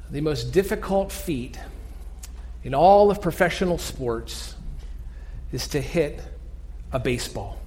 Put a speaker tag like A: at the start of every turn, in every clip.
A: The most difficult feat in all of professional sports is to hit a baseball.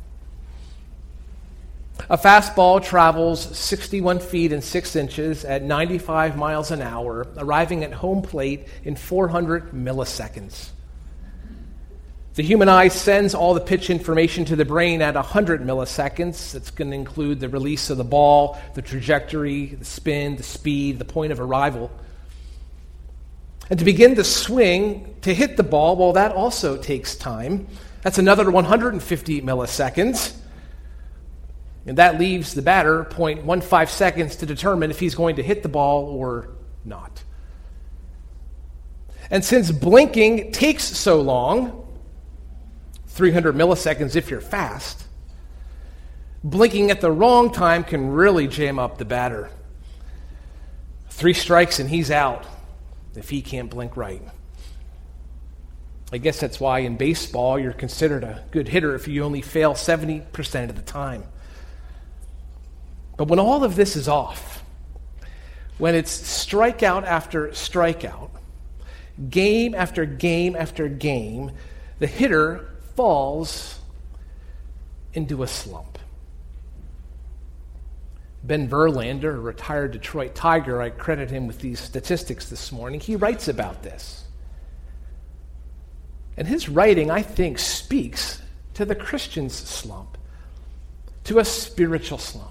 A: A fastball travels 61 feet and 6 inches at 95 miles an hour, arriving at home plate in 400 milliseconds. The human eye sends all the pitch information to the brain at 100 milliseconds. It's going to include the release of the ball, the trajectory, the spin, the speed, the point of arrival. And to begin the swing, to hit the ball, well, that also takes time. That's another 150 milliseconds. And that leaves the batter 0.15 seconds to determine if he's going to hit the ball or not. And since blinking takes so long, 300 milliseconds if you're fast, blinking at the wrong time can really jam up the batter. 3 strikes and he's out if he can't blink right. I guess that's why in baseball you're considered a good hitter if you only fail 70% of the time. But when all of this is off, when it's strikeout after strikeout, game after game after game, the hitter falls into a slump. Ben Verlander, a retired Detroit Tiger, I credit him with these statistics this morning. He writes about this. And his writing, I think, speaks to the Christian's slump, to a spiritual slump.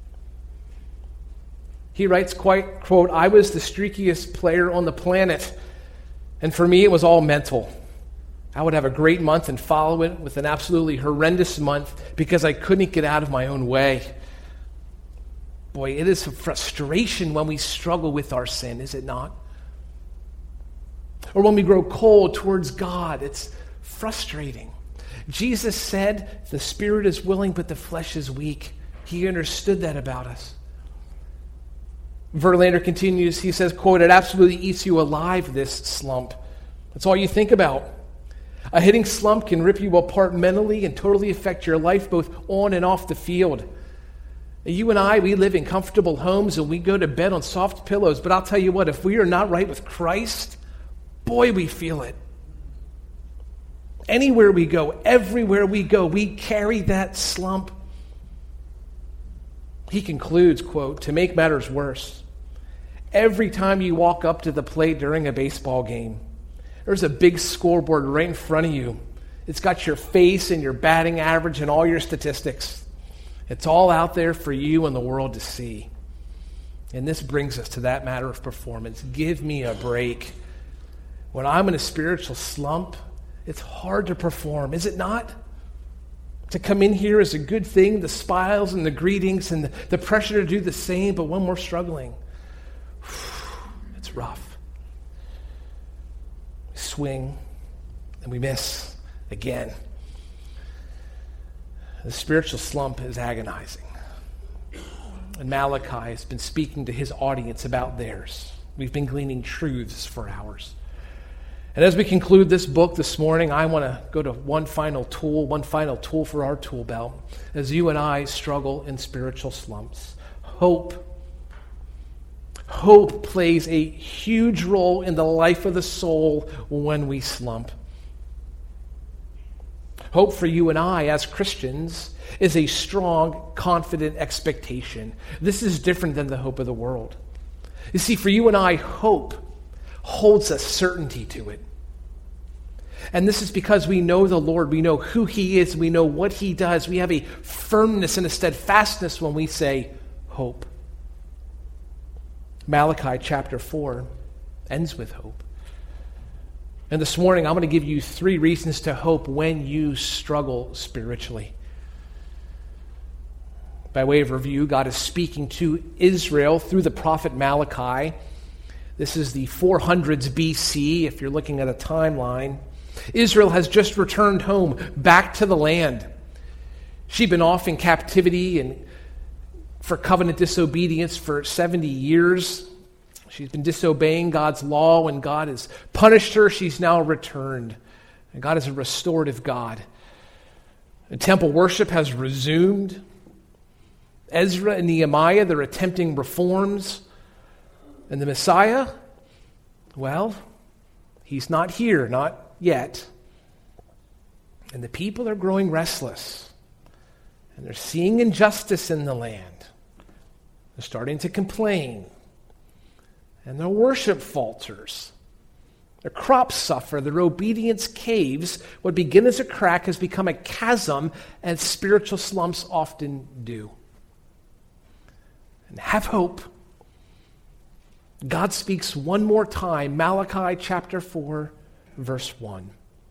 A: He writes, quote, "I was the streakiest player on the planet, and for me it was all mental. I would have a great month and follow it with an absolutely horrendous month because I couldn't get out of my own way." Boy, it is a frustration when we struggle with our sin, is it not? Or when we grow cold towards God, it's frustrating. Jesus said, "The spirit is willing, but the flesh is weak." He understood that about us. Verlander continues, he says, quote, "It absolutely eats you alive, this slump. That's all you think about. A hitting slump can rip you apart mentally and totally affect your life both on and off the field. You and I, we live in comfortable homes and we go to bed on soft pillows, but I'll tell you what, if we are not right with Christ, boy, we feel it. Anywhere we go, everywhere we go, we carry that slump." He concludes, quote, "To make matters worse, every time you walk up to the plate during a baseball game, there's a big scoreboard right in front of you. It's got your face and your batting average and all your statistics. It's all out there for you and the world to see. And this brings us to that matter of performance. Give me a break. When I'm in a spiritual slump, it's hard to perform, is it not? To come in here is a good thing, the smiles and the greetings and the pressure to do the same, but when we're struggling, it's rough. We swing and we miss again. The spiritual slump is agonizing. And Malachi has been speaking to his audience about theirs. We've been gleaning truths for hours. And as we conclude this book this morning, I want to go to one final tool for our tool belt as you and I struggle in spiritual slumps. Hope. Hope plays a huge role in the life of the soul when we slump. Hope for you and I as Christians is a strong, confident expectation. This is different than the hope of the world. You see, for you and I, hope holds a certainty to it. And this is because we know the Lord, we know who He is, we know what He does. We have a firmness and a steadfastness when we say hope. Malachi chapter 4 ends with hope. And this morning, I'm going to give you 3 reasons to hope when you struggle spiritually. By way of review, God is speaking to Israel through the prophet Malachi. This is the 400s BC, if you're looking at a timeline. Israel has just returned home, back to the land. She'd been off in captivity and for covenant disobedience for 70 years. She's been disobeying God's law. When God has punished her, she's now returned. And God is a restorative God. And temple worship has resumed. Ezra and Nehemiah, they're attempting reforms. And the Messiah, Well, he's not here, not yet. And the people are growing restless. And they're seeing injustice in the land. They're starting to complain. And their worship falters. Their crops suffer. Their obedience caves. What began as a crack has become a chasm, as spiritual slumps often do. And have hope. God speaks one more time. Malachi chapter 4, verse 1.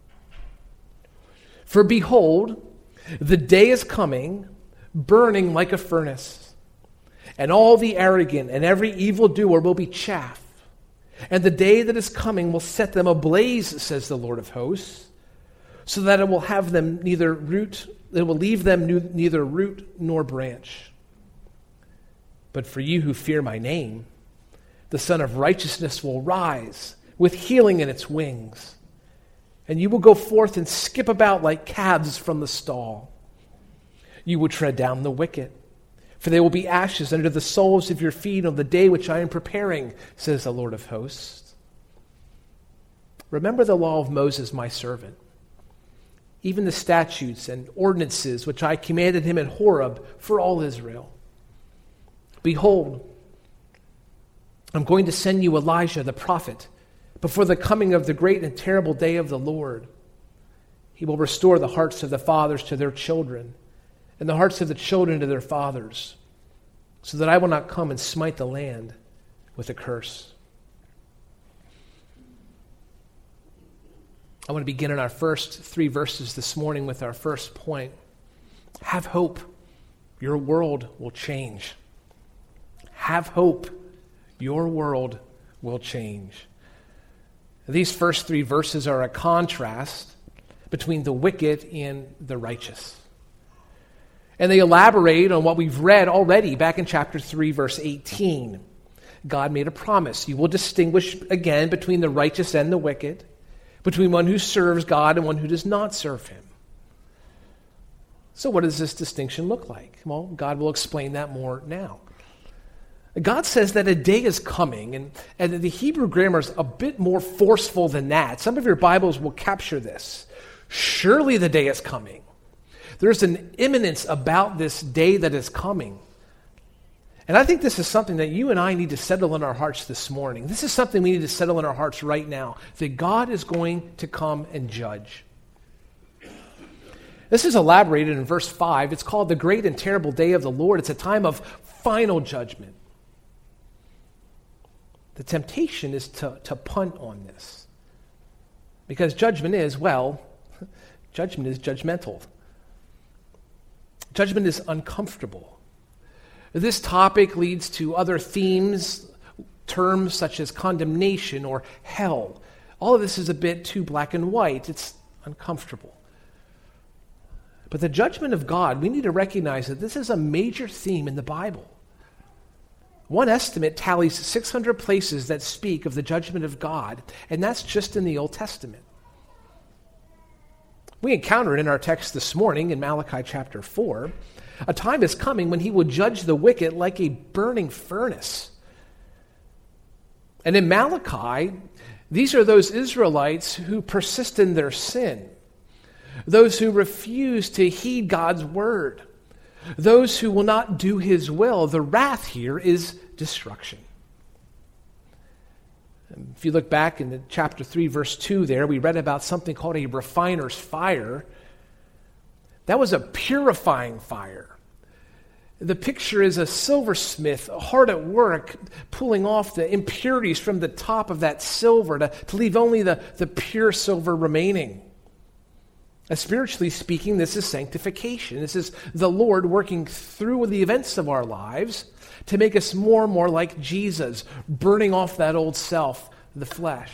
A: For behold, the day is coming, burning like a furnace, and all the arrogant and every evildoer will be chaff. And the day that is coming will set them ablaze, says the Lord of hosts, so that it will have them neither root, it will leave them neither root nor branch. But for you who fear my name, the Son of Righteousness will rise with healing in its wings, and you will go forth and skip about like calves from the stall. You will tread down the wicked, for they will be ashes under the soles of your feet on the day which I am preparing, says the Lord of hosts. Remember the law of Moses, my servant, even the statutes and ordinances which I commanded him at Horeb for all Israel. Behold, I'm going to send you Elijah the prophet before the coming of the great and terrible day of the Lord. He will restore the hearts of the fathers to their children, and the hearts of the children to their fathers, so that I will not come and smite the land with a curse. I want to begin in our first 3 verses this morning with our first point. Have hope. Your world will change. Have hope. Your world will change. These first 3 verses are a contrast between the wicked and the righteous. And they elaborate on what we've read already back in chapter 3, verse 18. God made a promise. You will distinguish again between the righteous and the wicked, between one who serves God and one who does not serve him. So what does this distinction look like? Well, God will explain that more now. God says that a day is coming, and the Hebrew grammar is a bit more forceful than that. Some of your Bibles will capture this. Surely the day is coming. There's an imminence about this day that is coming. And I think this is something that you and I need to settle in our hearts this morning. This is something we need to settle in our hearts right now, that God is going to come and judge. This is elaborated in verse 5. It's called the great and terrible day of the Lord. It's a time of final judgment. The temptation is to punt on this. Because judgment is judgmental. Judgment is uncomfortable. This topic leads to other themes, terms such as condemnation or hell. All of this is a bit too black and white. It's uncomfortable. But the judgment of God, we need to recognize that this is a major theme in the Bible. One estimate tallies 600 places that speak of the judgment of God, and that's just in the Old Testament. We encounter it in our text this morning in Malachi chapter 4. A time is coming when he will judge the wicked like a burning furnace. And in Malachi, these are those Israelites who persist in their sin, those who refuse to heed God's word, those who will not do his will. The wrath here is destruction. If you look back in chapter 3, verse 2 there, we read about something called a refiner's fire. That was a purifying fire. The picture is a silversmith hard at work pulling off the impurities from the top of that silver to leave only the pure silver remaining. Spiritually speaking, this is sanctification. This is the Lord working through the events of our lives to make us more and more like Jesus, burning off that old self, the flesh.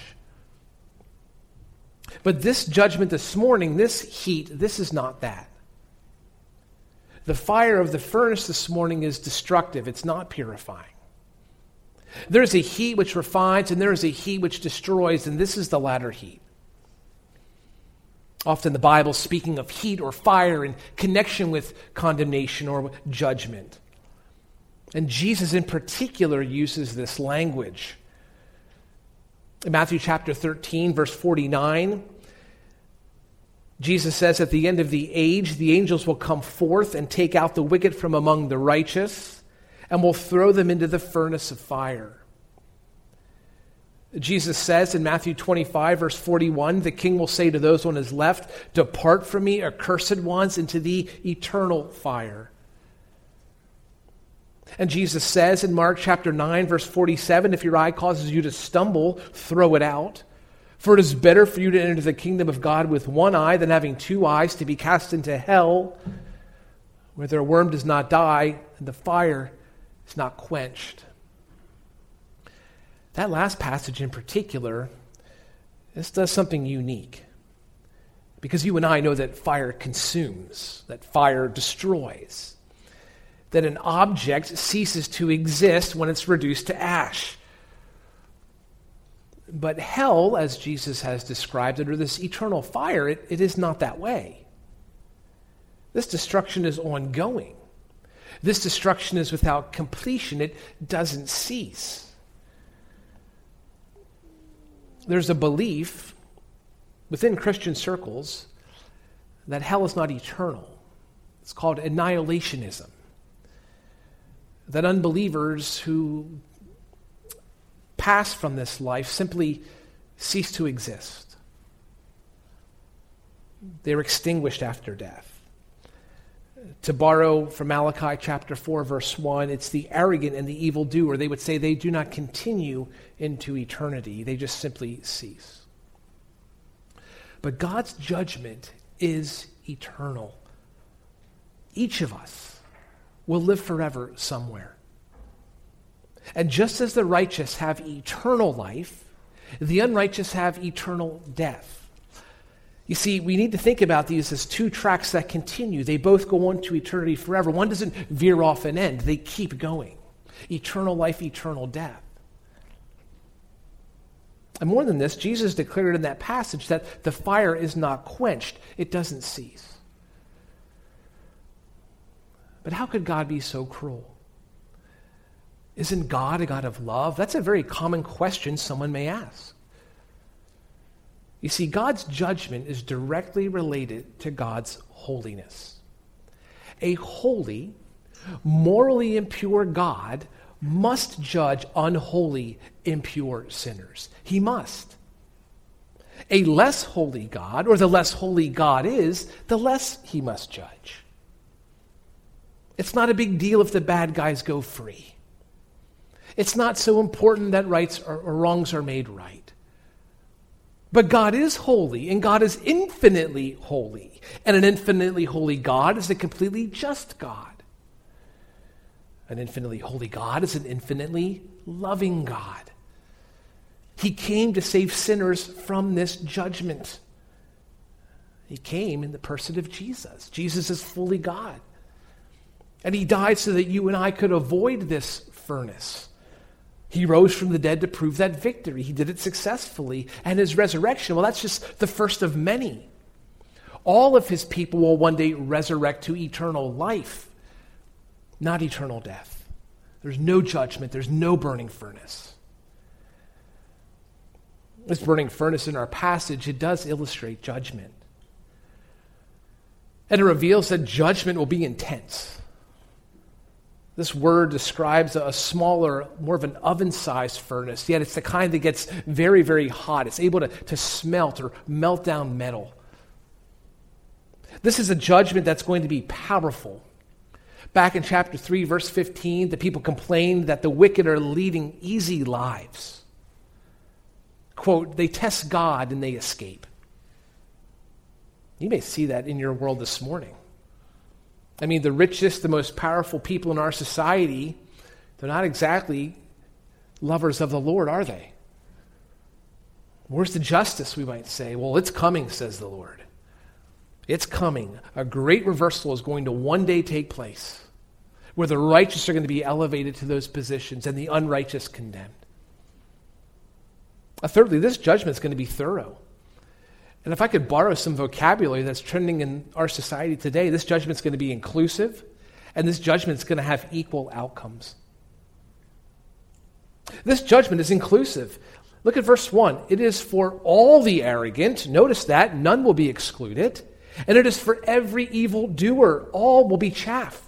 A: But this judgment this morning, this heat, this is not that. The fire of the furnace this morning is destructive. It's not purifying. There's a heat which refines, and there is a heat which destroys, and this is the latter heat. Often the Bible speaking of heat or fire in connection with condemnation or judgment. And Jesus in particular uses this language. In Matthew chapter 13, verse 49, Jesus says, at the end of the age, the angels will come forth and take out the wicked from among the righteous and will throw them into the furnace of fire. Jesus says in Matthew 25, verse 41, the king will say to those on his left, depart from me, accursed ones, into the eternal fire. And Jesus says in Mark chapter 9, verse 47, if your eye causes you to stumble, throw it out. For it is better for you to enter the kingdom of God with one eye than having two eyes to be cast into hell, where their worm does not die and the fire is not quenched. That last passage in particular, this does something unique. Because you and I know that fire consumes, that fire destroys, that an object ceases to exist when it's reduced to ash. But hell, as Jesus has described it, or this eternal fire, it is not that way. This destruction is ongoing. This destruction is without completion. It doesn't cease. There's a belief within Christian circles that hell is not eternal. It's called annihilationism. That unbelievers who pass from this life simply cease to exist. They're extinguished after death. To borrow from Malachi chapter 4, verse 1, it's the arrogant and the evildoer. They would say they do not continue into eternity. They just simply cease. But God's judgment is eternal. Each of us will live forever somewhere. And just as the righteous have eternal life, the unrighteous have eternal death. You see, we need to think about these as two tracks that continue. They both go on to eternity forever. One doesn't veer off and end. They keep going. Eternal life, eternal death. And more than this, Jesus declared in that passage that the fire is not quenched. It doesn't cease. But how could God be so cruel? Isn't God a God of love? That's a very common question someone may ask. You see, God's judgment is directly related to God's holiness. A holy, morally impure God must judge unholy, impure sinners. He must. A less holy God, or the less holy God is, the less he must judge. It's not a big deal if the bad guys go free. It's not so important that rights or wrongs are made right. But God is holy, and God is infinitely holy. And an infinitely holy God is a completely just God. An infinitely holy God is an infinitely loving God. He came to save sinners from this judgment. He came in the person of Jesus. Jesus is fully God. And he died so that you and I could avoid this furnace. He rose from the dead to prove that victory. He did it successfully. And his resurrection, well, that's just the first of many. All of his people will one day resurrect to eternal life, not eternal death. There's no judgment. There's no burning furnace. This burning furnace in our passage, it does illustrate judgment. And it reveals that judgment will be intense. This word describes a smaller, more of an oven-sized furnace, yet it's the kind that gets very, very hot. It's able to smelt or melt down metal. This is a judgment that's going to be powerful. Back in chapter 3, verse 15, the people complained that the wicked are leading easy lives. Quote, they test God and they escape. You may see that in your world this morning. I mean, the richest, the most powerful people in our society, they're not exactly lovers of the Lord, are they? Where's the justice, we might say? Well, it's coming, says the Lord. It's coming. A great reversal is going to one day take place where the righteous are going to be elevated to those positions and the unrighteous condemned. Thirdly, this judgment is going to be thorough. And if I could borrow some vocabulary that's trending in our society today, this judgment is going to be inclusive, and this judgment is going to have equal outcomes. This judgment is inclusive. Look at verse 1. It is for all the arrogant. Notice that. None will be excluded. And it is for every evil doer. All will be chaff.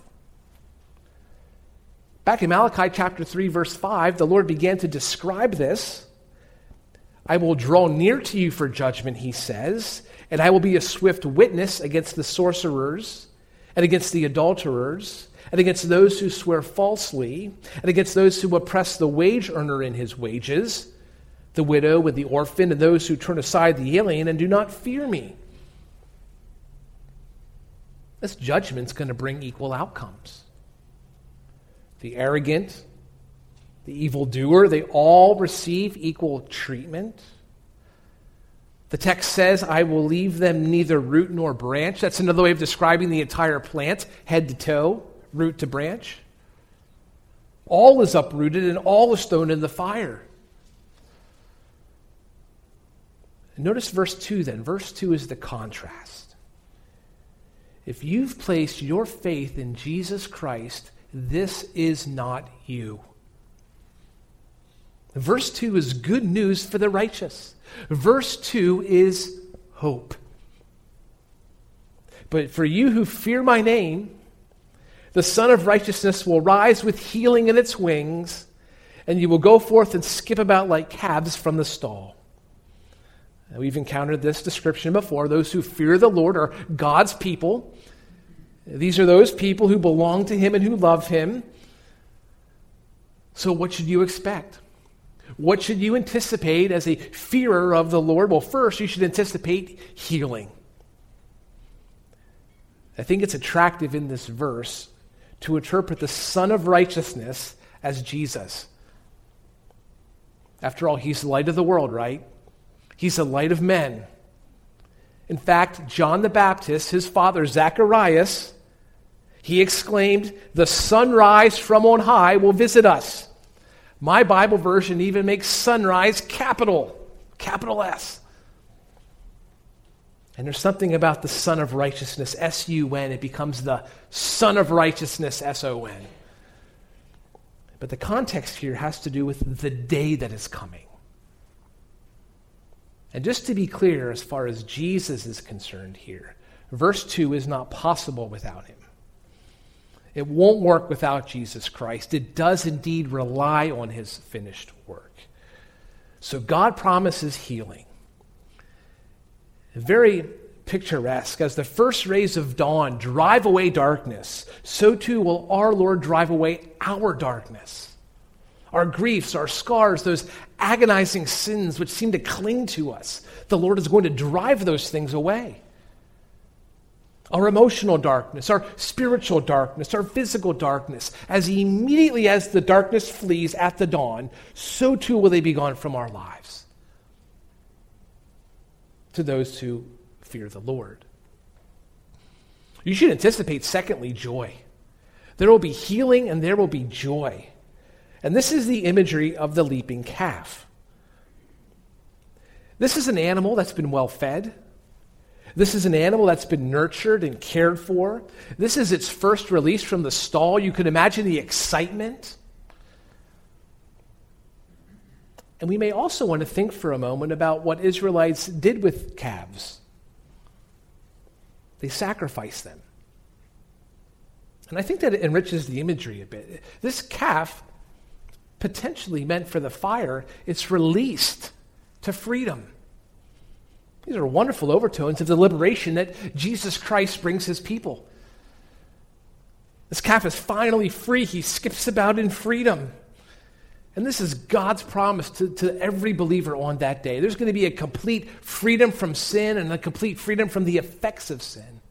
A: Back in Malachi chapter 3, verse 5, the Lord began to describe this. I will draw near to you for judgment, he says, and I will be a swift witness against the sorcerers and against the adulterers and against those who swear falsely and against those who oppress the wage earner in his wages, the widow and the orphan and those who turn aside the alien and do not fear me. This judgment's going to bring equal outcomes. The arrogant, the evildoer, they all receive equal treatment. The text says, I will leave them neither root nor branch. That's another way of describing the entire plant, head to toe, root to branch. All is uprooted and all is thrown in the fire. And notice verse 2 then. Verse 2 is the contrast. If you've placed your faith in Jesus Christ, this is not you. Verse 2 is good news for the righteous. Verse 2 is hope. But for you who fear my name, the Son of Righteousness will rise with healing in its wings, and you will go forth and skip about like calves from the stall. And we've encountered this description before. Those who fear the Lord are God's people. These are those people who belong to him and who love him. So what should you expect? What should you anticipate as a fearer of the Lord? Well, first, you should anticipate healing. I think it's attractive in this verse to interpret the Son of Righteousness as Jesus. After all, he's the light of the world, right? He's the light of men. In fact, John the Baptist, his father Zacharias, he exclaimed, the sunrise from on high will visit us. My Bible version even makes sunrise capital S. And there's something about the Son of Righteousness, S-U-N. It becomes the Son of Righteousness, S-O-N. But the context here has to do with the day that is coming. And just to be clear, as far as Jesus is concerned here, verse 2 is not possible without him. It won't work without Jesus Christ. It does indeed rely on his finished work. So God promises healing. Very picturesque. As the first rays of dawn drive away darkness, so too will our Lord drive away our darkness. Our griefs, our scars, those agonizing sins which seem to cling to us. The Lord is going to drive those things away. Our emotional darkness, our spiritual darkness, our physical darkness, as immediately as the darkness flees at the dawn, so too will they be gone from our lives. To those who fear the Lord. You should anticipate, secondly, joy. There will be healing and there will be joy. And this is the imagery of the leaping calf. This is an animal that's been well fed. This is an animal that's been nurtured and cared for. This is its first release from the stall. You can imagine the excitement. And we may also want to think for a moment about what Israelites did with calves. They sacrificed them. And I think that it enriches the imagery a bit. This calf, potentially meant for the fire, it's released to freedom. These are wonderful overtones of the liberation that Jesus Christ brings his people. This calf is finally free. He skips about in freedom. And this is God's promise to every believer on that day. There's going to be a complete freedom from sin and a complete freedom from the effects of sin.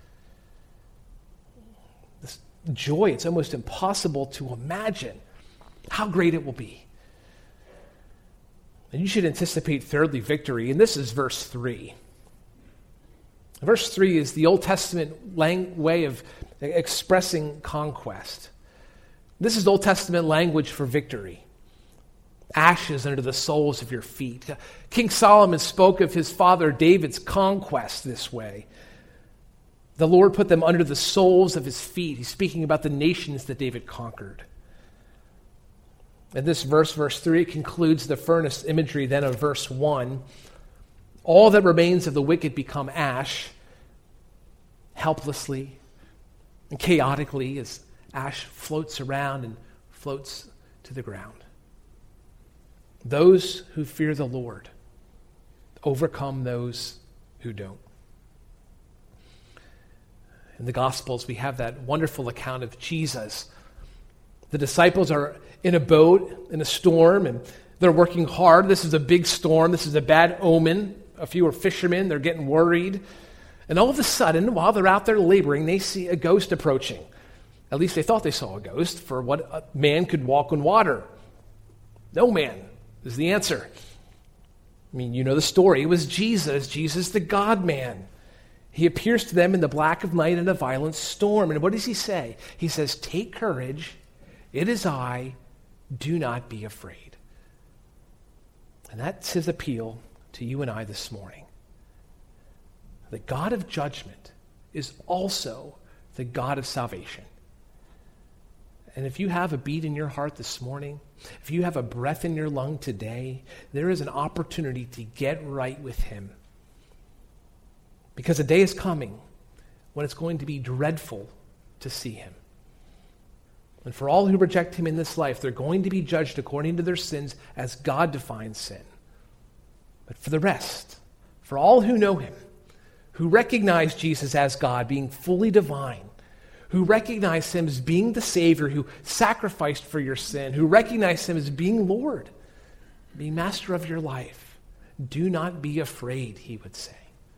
A: This joy, it's almost impossible to imagine how great it will be. And you should anticipate, thirdly, victory. And this is verse 3. Verse 3 is the Old Testament way of expressing conquest. This is Old Testament language for victory. Ashes under the soles of your feet. King Solomon spoke of his father David's conquest this way. The Lord put them under the soles of his feet. He's speaking about the nations that David conquered. And this verse 3, concludes the furnace imagery then of verse 1. All that remains of the wicked become ash, helplessly and chaotically, as ash floats around and floats to the ground. Those who fear the Lord overcome those who don't. In the Gospels, we have that wonderful account of Jesus. The disciples are in a boat, in a storm, and they're working hard. This is a big storm. This is a bad omen. A few are fishermen. They're getting worried. And all of a sudden, while they're out there laboring, they see a ghost approaching. At least they thought they saw a ghost, for what a man could walk on water? No man is the answer. I mean, you know the story. It was Jesus the God-man. He appears to them in the black of night in a violent storm. And what does he say? He says, "Take courage. It is I. Do not be afraid." And that's his appeal to you and I this morning. The God of judgment is also the God of salvation. And if you have a beat in your heart this morning, if you have a breath in your lung today, there is an opportunity to get right with him. Because a day is coming when it's going to be dreadful to see him. And for all who reject him in this life, they're going to be judged according to their sins as God defines sin. But for the rest, for all who know him, who recognize Jesus as God, being fully divine, who recognize him as being the Savior who sacrificed for your sin, who recognize him as being Lord, being master of your life, do not be afraid, he would say.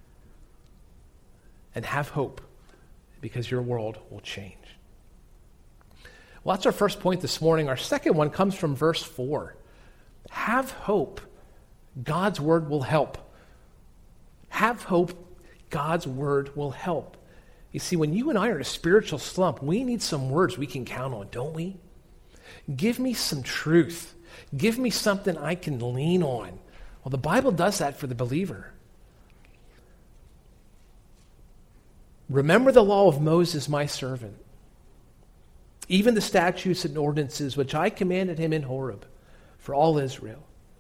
A: And have hope, because your world will change. Well, that's our first point this morning. Our second one comes from verse 4. Have hope. God's word will help. Have hope. God's word will help. You see, when you and I are in a spiritual slump, we need some words we can count on, don't we? Give me some truth. Give me something I can lean on. Well, the Bible does that for the believer. Remember the law of Moses, my servant, even the statutes and ordinances which I commanded him in Horeb for all Israel.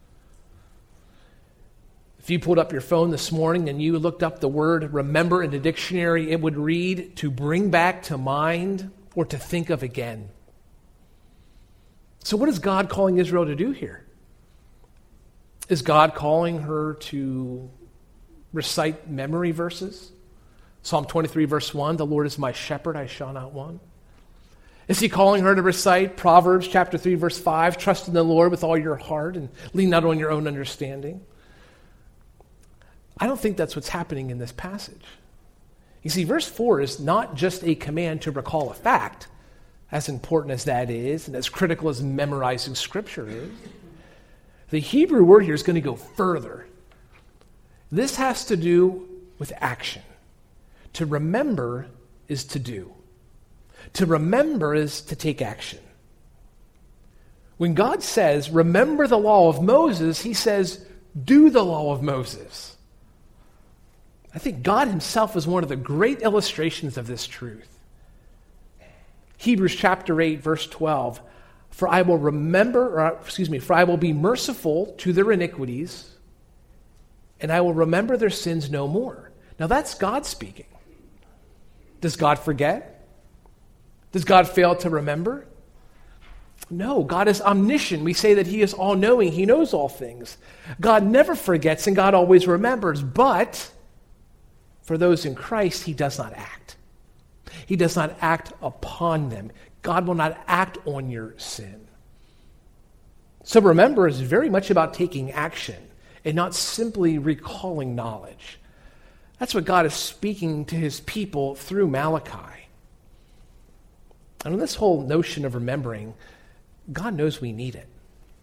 A: If you pulled up your phone this morning and you looked up the word remember in the dictionary, it would read to bring back to mind or to think of again. So what is God calling Israel to do here? Is God calling her to recite memory verses? Psalm 23 verse 1, the Lord is my shepherd, I shall not want. Is he calling her to recite Proverbs chapter 3 verse 5, trust in the Lord with all your heart and lean not on your own understanding? I don't think that's what's happening in this passage. You see, verse 4 is not just a command to recall a fact, as important as that is and as critical as memorizing Scripture is. The Hebrew word here is going to go further. This has to do with action. To remember is to do. To remember is to take action. When God says, remember the law of Moses, he says, do the law of Moses. I think God himself is one of the great illustrations of this truth. Hebrews chapter 8, verse 12, for I will be merciful to their iniquities, and I will remember their sins no more. Now that's God speaking. Does God forget? Does God fail to remember? No, God is omniscient. We say that he is all-knowing. He knows all things. God never forgets and God always remembers. But for those in Christ, he does not act. He does not act upon them. God will not act on your sin. So remember is very much about taking action and not simply recalling knowledge. That's what God is speaking to his people through Malachi. And on this whole notion of remembering, God knows we need it.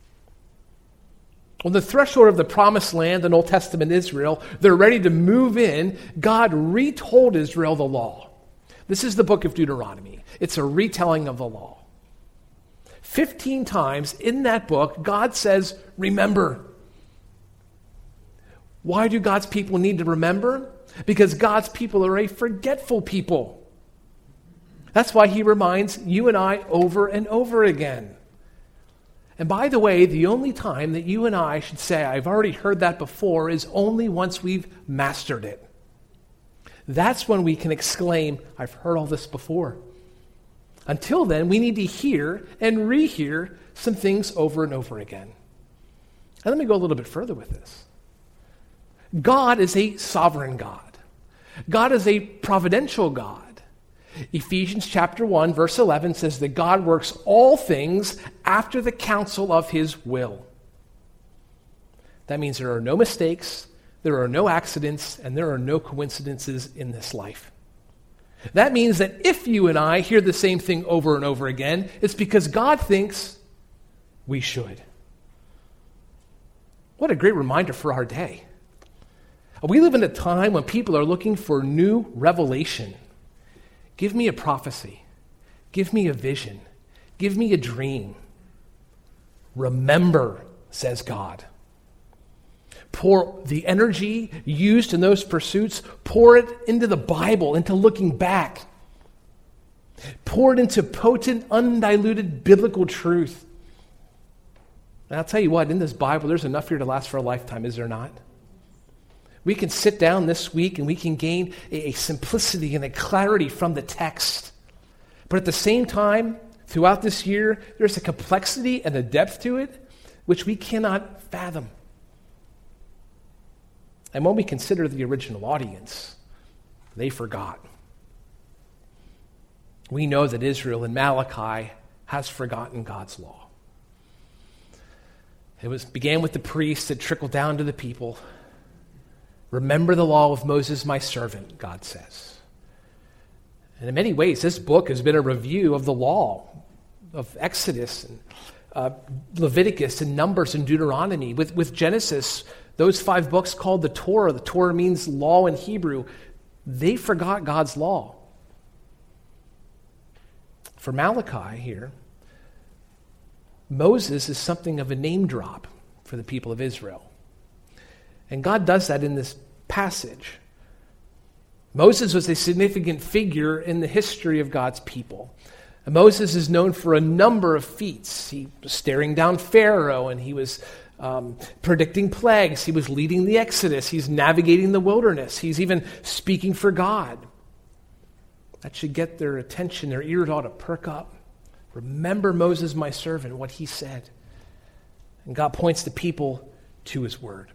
A: On the threshold of the promised land in Old Testament Israel, they're ready to move in. God retold Israel the law. This is the book of Deuteronomy. It's a retelling of the law. 15 times in that book, God says, remember. Why do God's people need to remember? Because God's people are a forgetful people. That's why he reminds you and I over and over again. And by the way, the only time that you and I should say, I've already heard that before, is only once we've mastered it. That's when we can exclaim, I've heard all this before. Until then, we need to hear and rehear some things over and over again. And let me go a little bit further with this. God is a sovereign God. God is a providential God. Ephesians chapter 1, verse 11 says that God works all things after the counsel of his will. That means there are no mistakes, there are no accidents, and there are no coincidences in this life. That means that if you and I hear the same thing over and over again, it's because God thinks we should. What a great reminder for our day. We live in a time when people are looking for new revelation. Give me a prophecy. Give me a vision. Give me a dream. Remember, says God. Pour the energy used in those pursuits, pour it into the Bible, into looking back. Pour it into potent, undiluted biblical truth. And I'll tell you what, in this Bible, there's enough here to last for a lifetime, is there not? We can sit down this week and we can gain a simplicity and a clarity from the text. But at the same time, throughout this year, there's a complexity and a depth to it which we cannot fathom. And when we consider the original audience, they forgot. We know that Israel in Malachi has forgotten God's law. It began with the priests, it trickled down to the people. Remember the law of Moses, my servant, God says. And in many ways, this book has been a review of the law of Exodus and Leviticus and Numbers and Deuteronomy. With Genesis, those 5 books called the Torah means law in Hebrew, they forgot God's law. For Malachi here, Moses is something of a name drop for the people of Israel. And God does that in this passage. Moses was a significant figure in the history of God's people. And Moses is known for a number of feats. He was staring down Pharaoh, and he was predicting plagues. He was leading the Exodus. He's navigating the wilderness. He's even speaking for God. That should get their attention. Their ears ought to perk up. Remember Moses, my servant, what he said. And God points the people to his word.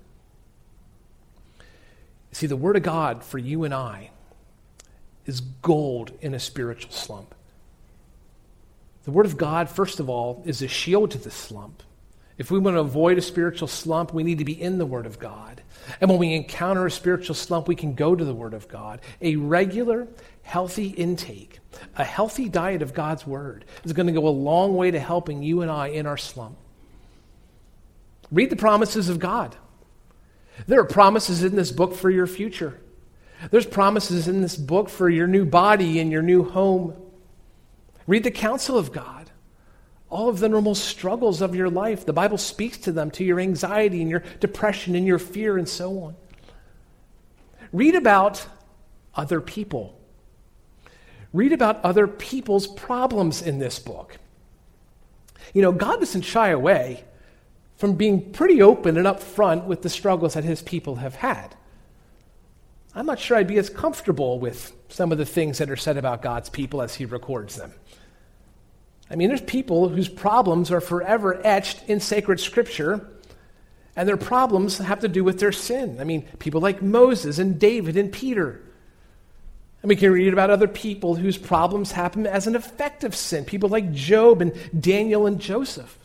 A: See, the word of God for you and I is gold in a spiritual slump. The word of God, first of all, is a shield to the slump. If we want to avoid a spiritual slump, we need to be in the word of God. And when we encounter a spiritual slump, we can go to the word of God. A regular, healthy intake, a healthy diet of God's word is going to go a long way to helping you and I in our slump. Read the promises of God. There are promises in this book for your future. There's promises in this book for your new body and your new home. Read the counsel of God. All of the normal struggles of your life, the Bible speaks to them, to your anxiety and your depression and your fear and so on. Read about other people. Read about other people's problems in this book. You know, God doesn't shy away from being pretty open and upfront with the struggles that his people have had. I'm not sure I'd be as comfortable with some of the things that are said about God's people as he records them. I mean, there's people whose problems are forever etched in sacred scripture, and their problems have to do with their sin. I mean, people like Moses and David and Peter. And we can read about other people whose problems happen as an effect of sin. People like Job and Daniel and Joseph.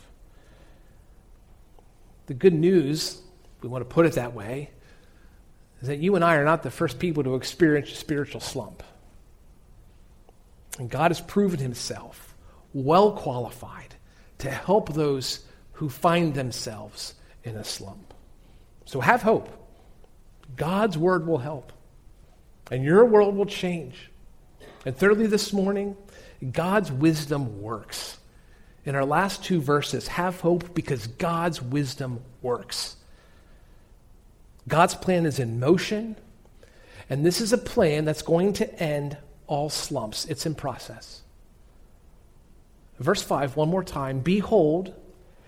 A: The good news, if we want to put it that way, is that you and I are not the first people to experience a spiritual slump. And God has proven himself well qualified to help those who find themselves in a slump. So have hope. God's word will help. And your world will change. And thirdly, this morning, God's wisdom works. In our last 2 verses, have hope because God's wisdom works. God's plan is in motion, and this is a plan that's going to end all slumps. It's in process. Verse 5, one more time. Behold,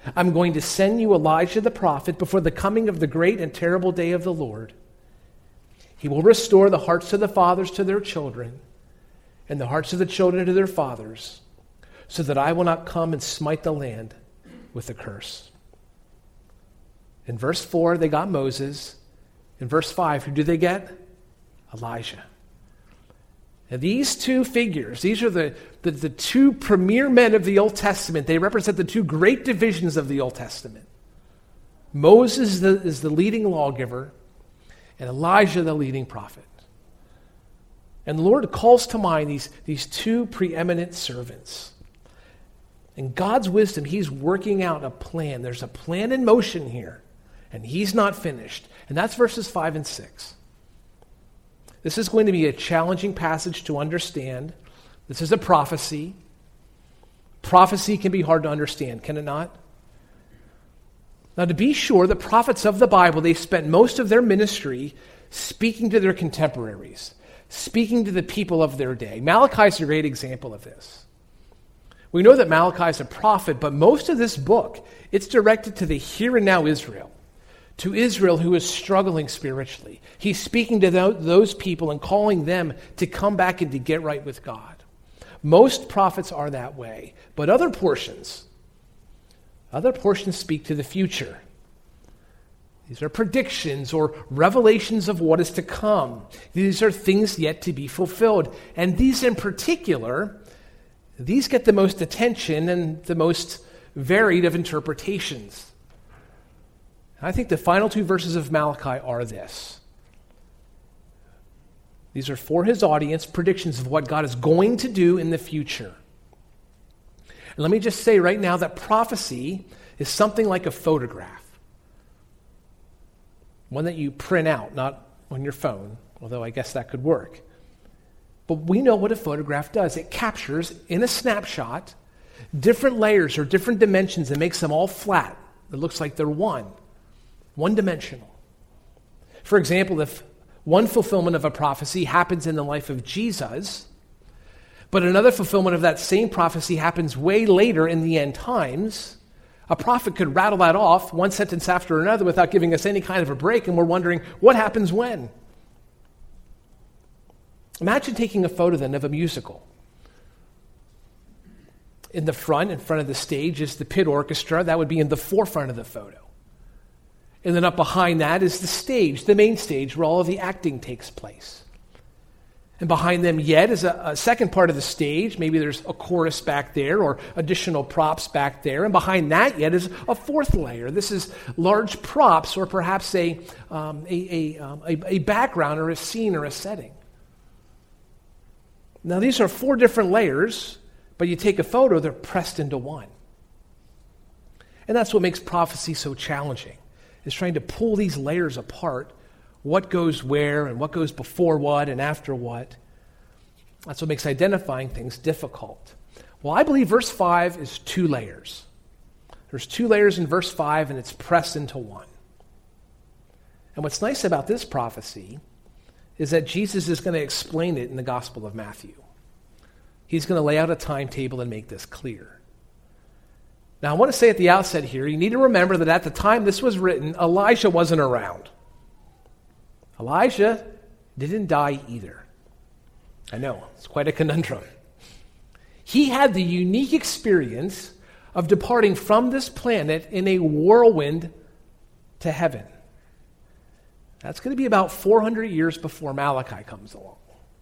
A: I'm going to send you Elijah the prophet before the coming of the great and terrible day of the Lord. He will restore the hearts of the fathers to their children and the hearts of the children to their fathers, so that I will not come and smite the land with a curse. In verse 4, they got Moses. In verse 5, who do they get? Elijah. And these two figures, these are the two premier men of the Old Testament. They represent the two great divisions of the Old Testament. Moses is the leading lawgiver, and Elijah the leading prophet. And the Lord calls to mind these two preeminent servants. In God's wisdom, he's working out a plan. There's a plan in motion here, and he's not finished. And that's verses 5 and 6. This is going to be a challenging passage to understand. This is a prophecy. Prophecy can be hard to understand, can it not? Now, to be sure, the prophets of the Bible, they spent most of their ministry speaking to their contemporaries, speaking to the people of their day. Malachi is a great example of this. We know that Malachi is a prophet, but most of this book, it's directed to the here and now Israel, to Israel who is struggling spiritually. He's speaking to those people and calling them to come back and to get right with God. Most prophets are that way, but other portions speak to the future. These are predictions or revelations of what is to come. These are things yet to be fulfilled. And these in particular, these get the most attention and the most varied of interpretations. I think the final two verses of Malachi are this. These are for his audience, predictions of what God is going to do in the future. And let me just say right now that prophecy is something like a photograph. One that you print out, not on your phone, although I guess that could work. But we know what a photograph does. It captures, in a snapshot, different layers or different dimensions and makes them all flat. It looks like they're one-dimensional. For example, if one fulfillment of a prophecy happens in the life of Jesus, but another fulfillment of that same prophecy happens way later in the end times, a prophet could rattle that off one sentence after another without giving us any kind of a break, and we're wondering, what happens when? Imagine taking a photo then of a musical. In front of the stage, is the pit orchestra. That would be in the forefront of the photo. And then up behind that is the stage, the main stage, where all of the acting takes place. And behind them yet is a second part of the stage. Maybe there's a chorus back there or additional props back there. And behind that yet is a fourth layer. This is large props or perhaps a background or a scene or a setting. Now these are 4 different layers, but you take a photo, they're pressed into one. And that's what makes prophecy so challenging, is trying to pull these layers apart, what goes where and what goes before what and after what. That's what makes identifying things difficult. Well, I believe verse 5 is 2 layers. There's 2 layers in verse 5, and it's pressed into one. And what's nice about this prophecy is that Jesus is going to explain it in the Gospel of Matthew. He's going to lay out a timetable and make this clear. Now, I want to say at the outset here, you need to remember that at the time this was written, Elijah wasn't around. Elijah didn't die either. I know, it's quite a conundrum. He had the unique experience of departing from this planet in a whirlwind to heaven. That's going to be about 400 years before Malachi comes along.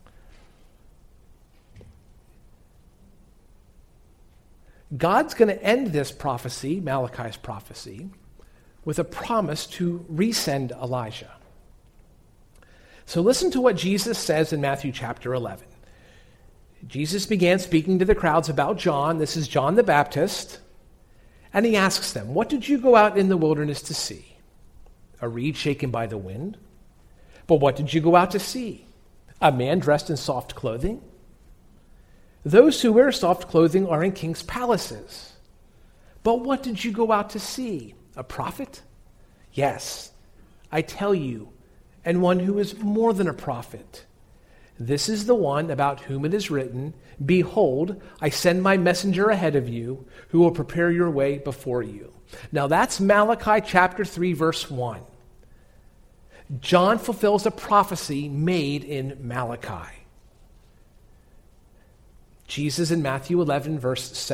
A: God's going to end this prophecy, Malachi's prophecy, with a promise to resend Elijah. So listen to what Jesus says in Matthew chapter 11. Jesus began speaking to the crowds about John. This is John the Baptist. And he asks them, "What did you go out in the wilderness to see? A reed shaken by the wind? But what did you go out to see? A man dressed in soft clothing? Those who wear soft clothing are in king's palaces. But what did you go out to see? A prophet? Yes, I tell you, and one who is more than a prophet. This is the one about whom it is written, 'Behold, I send my messenger ahead of you, who will prepare your way before you.'" Now that's Malachi chapter 3, verse 1. John fulfills a prophecy made in Malachi. Jesus in Matthew 11, verse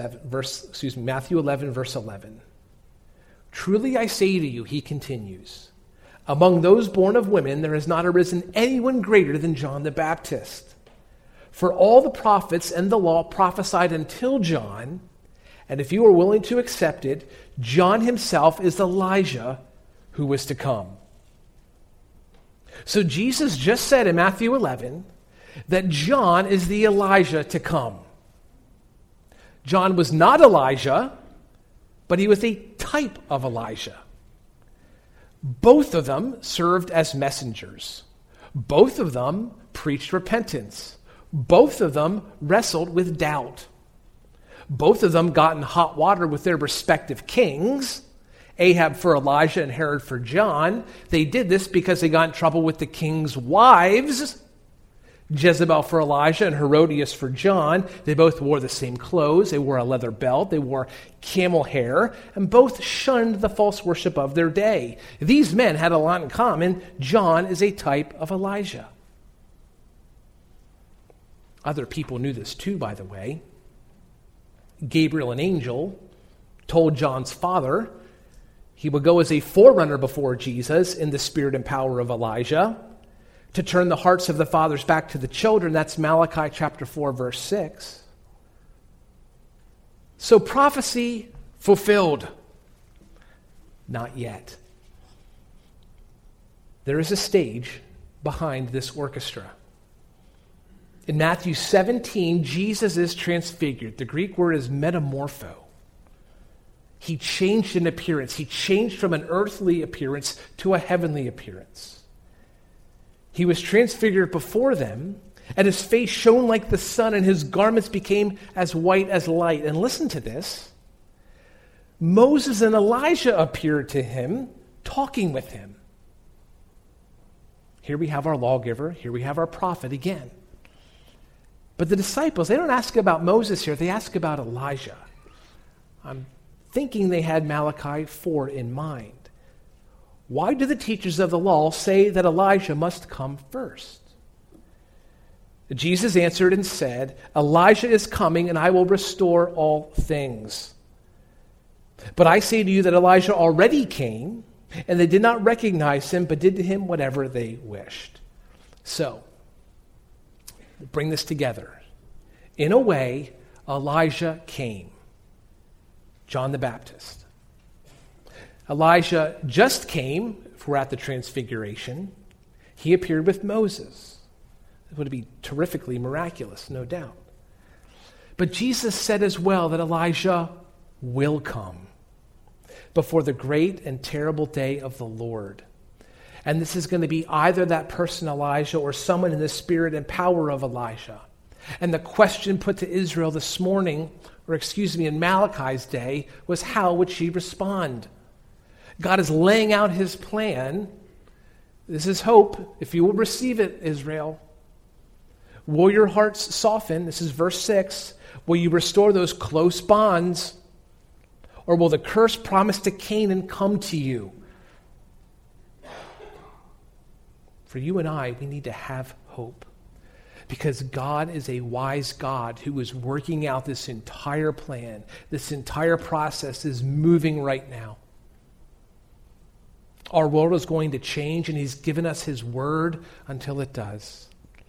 A: 11. "Truly I say to you," he continues, "among those born of women there has not arisen anyone greater than John the Baptist. For all the prophets and the law prophesied until John, and if you are willing to accept it, John himself is Elijah who was to come." So Jesus just said in Matthew 11 that John is the Elijah to come. John was not Elijah, but he was a type of Elijah. Both of them served as messengers. Both of them preached repentance. Both of them wrestled with doubt. Both of them got in hot water with their respective kings, Ahab for Elijah and Herod for John. They did this because they got in trouble with the king's wives, Jezebel for Elijah and Herodias for John. They both wore the same clothes. They wore a leather belt. They wore camel hair, and both shunned the false worship of their day. These men had a lot in common. John is a type of Elijah. Other people knew this too, by the way. Gabriel, an angel, told John's father he would go as a forerunner before Jesus in the spirit and power of Elijah to turn the hearts of the fathers back to the children. That's Malachi chapter 4, verse 6. So prophecy fulfilled. Not yet. There is a stage behind this orchestra. In Matthew 17, Jesus is transfigured. The Greek word is metamorpho. He changed in appearance. He changed from an earthly appearance to a heavenly appearance. He was transfigured before them, and his face shone like the sun, and his garments became as white as light. And listen to this. Moses and Elijah appeared to him, talking with him. Here we have our lawgiver. Here we have our prophet again. But the disciples, they don't ask about Moses here. They ask about Elijah. I'm thinking they had Malachi 4 in mind. Why do the teachers of the law say that Elijah must come first? Jesus answered and said, "Elijah is coming, and I will restore all things. But I say to you that Elijah already came, and they did not recognize him, but did to him whatever they wished." So, we'll bring this together. In a way, Elijah came. John the Baptist. Elijah just came, if we're at the Transfiguration. He appeared with Moses. It would be terrifically miraculous, no doubt. But Jesus said as well that Elijah will come before the great and terrible day of the Lord. And this is going to be either that person Elijah or someone in the spirit and power of Elijah. And the question put to Israel this morning, in Malachi's day, was how would she respond? God is laying out his plan. This is hope. If you will receive it, Israel. Will your hearts soften? This is verse 6. Will you restore those close bonds? Or will the curse promised to Canaan come to you? For you and I, we need to have hope. Because God is a wise God who is working out this entire plan. This entire process is moving right now. Our world is going to change, and he's given us his word until it does.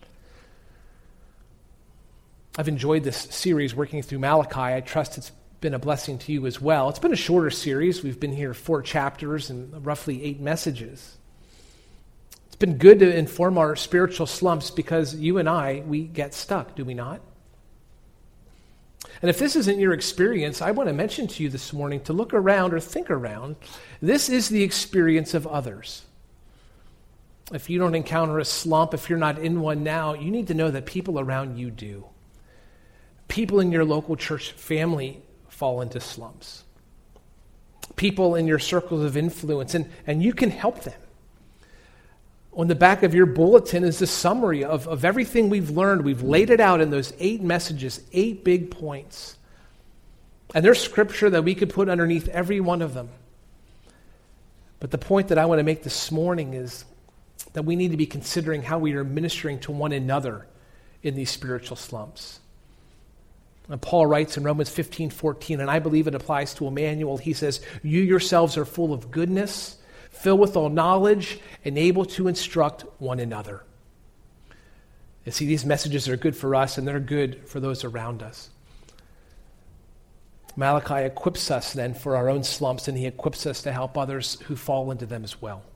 A: I've enjoyed this series working through Malachi. I trust it's been a blessing to you as well. It's been a shorter series. We've been here 4 chapters and roughly 8 messages. It's been good to inform our spiritual slumps because you and I, we get stuck, do we not? And if this isn't your experience, I want to mention to you this morning to look around or think around. This is the experience of others. If you don't encounter a slump, if you're not in one now, you need to know that people around you do. People in your local church family fall into slumps. People in your circles of influence, and you can help them. On the back of your bulletin is the summary of everything we've learned. We've laid it out in those 8 messages, 8 big points. And there's scripture that we could put underneath every one of them. But the point that I want to make this morning is that we need to be considering how we are ministering to one another in these spiritual slumps. And Paul writes in Romans 15:14, and I believe it applies to Emmanuel. He says, "You yourselves are full of goodness, filled with all knowledge, and able to instruct one another." You see, these messages are good for us, and they're good for those around us. Malachi equips us then for our own slumps, and he equips us to help others who fall into them as well.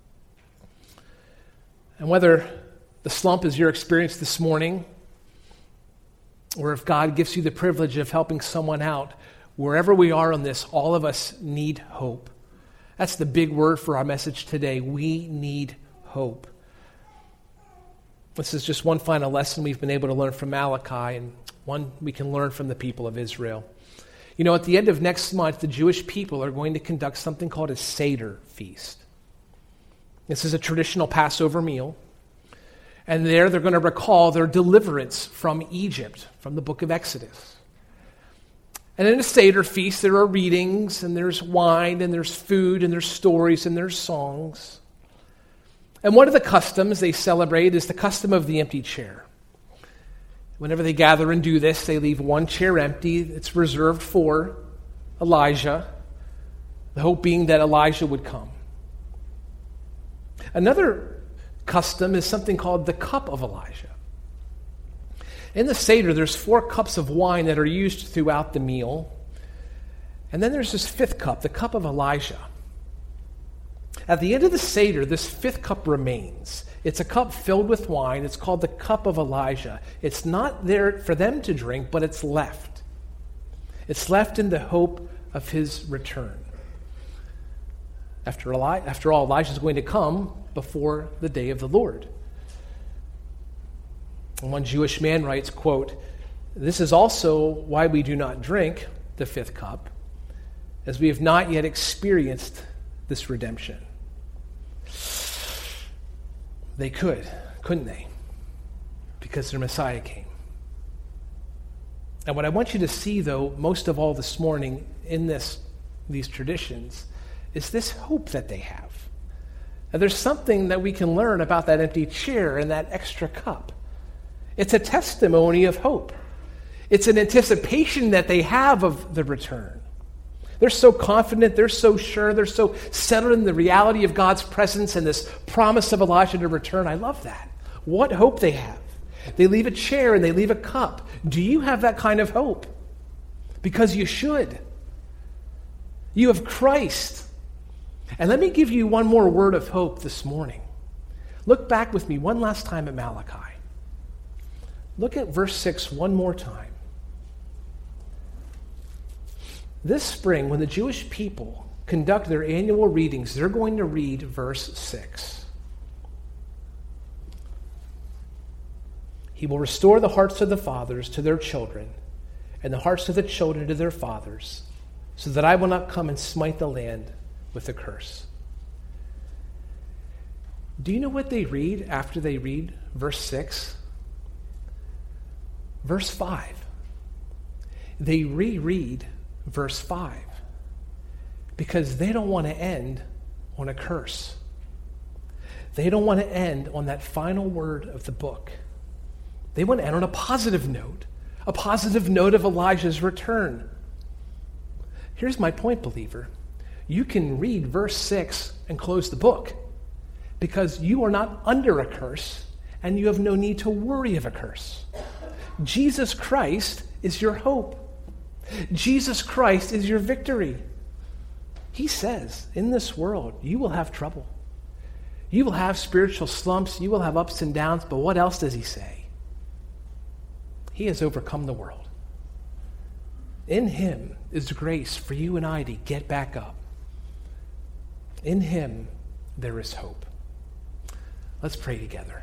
A: And whether the slump is your experience this morning, or if God gives you the privilege of helping someone out, wherever we are on this, all of us need hope. That's the big word for our message today. We need hope. This is just one final lesson we've been able to learn from Malachi, and one we can learn from the people of Israel. You know, at the end of next month, the Jewish people are going to conduct something called a Seder feast. This is a traditional Passover meal. And there they're going to recall their deliverance from Egypt, from the book of Exodus. And in a Seder feast, there are readings, and there's wine, and there's food, and there's stories, and there's songs. And one of the customs they celebrate is the custom of the empty chair. Whenever they gather and do this, they leave one chair empty. It's reserved for Elijah, the hope being that Elijah would come. Another custom is something called the cup of Elijah. In the Seder, there's 4 cups of wine that are used throughout the meal. And then there's this 5th cup, the cup of Elijah. At the end of the Seder, this 5th cup remains. It's a cup filled with wine. It's called the cup of Elijah. It's not there for them to drink, but it's left. It's left in the hope of his return. After all, Elijah is going to come before the day of the Lord. And one Jewish man writes, quote, "This is also why we do not drink the 5th cup, as we have not yet experienced this redemption." They could, couldn't they? Because their Messiah came. And what I want you to see, though, most of all this morning in these traditions, is this hope that they have. Now, there's something that we can learn about that empty chair and that extra cup. It's a testimony of hope. It's an anticipation that they have of the return. They're so confident, they're so sure, they're so settled in the reality of God's presence and this promise of Elijah to return. I love that. What hope they have. They leave a chair and they leave a cup. Do you have that kind of hope? Because you should. You have Christ. And let me give you one more word of hope this morning. Look back with me one last time at Malachi. Look at verse 6 one more time. This spring, when the Jewish people conduct their annual readings, they're going to read verse 6. "He will restore the hearts of the fathers to their children, and the hearts of the children to their fathers, so that I will not come and smite the land with a curse." Do you know what they read after they read verse 6? Verse 5. They reread verse 5 because they don't want to end on a curse. They don't want to end on that final word of the book. They want to end on a positive note of Elijah's return. Here's my point, believer. You can read verse 6 and close the book because you are not under a curse and you have no need to worry of a curse. Jesus Christ is your hope. Jesus Christ is your victory. He says, in this world, you will have trouble. You will have spiritual slumps. You will have ups and downs. But what else does he say? He has overcome the world. In him is grace for you and I to get back up. In him, there is hope. Let's pray together.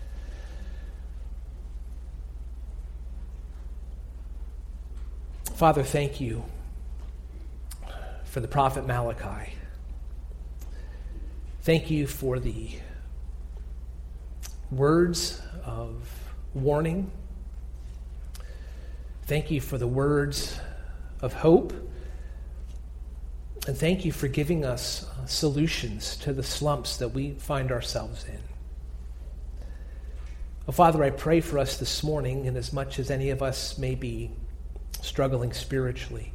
A: Father, thank you for the prophet Malachi. Thank you for the words of warning. Thank you for the words of hope. And thank you for giving us solutions to the slumps that we find ourselves in. Oh, Father, I pray for us this morning, and as much as any of us may be struggling spiritually,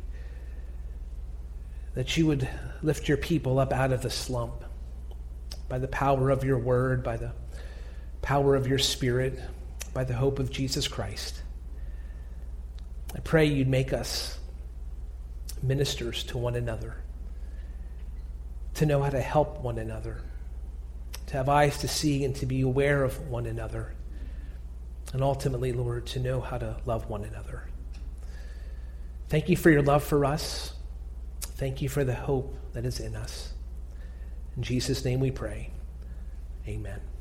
A: that you would lift your people up out of the slump by the power of your word, by the power of your Spirit, by the hope of Jesus Christ. I pray you'd make us ministers to one another, to know how to help one another, to have eyes to see and to be aware of one another, and ultimately, Lord, to know how to love one another. Thank you for your love for us. Thank you for the hope that is in us. In Jesus' name we pray. Amen.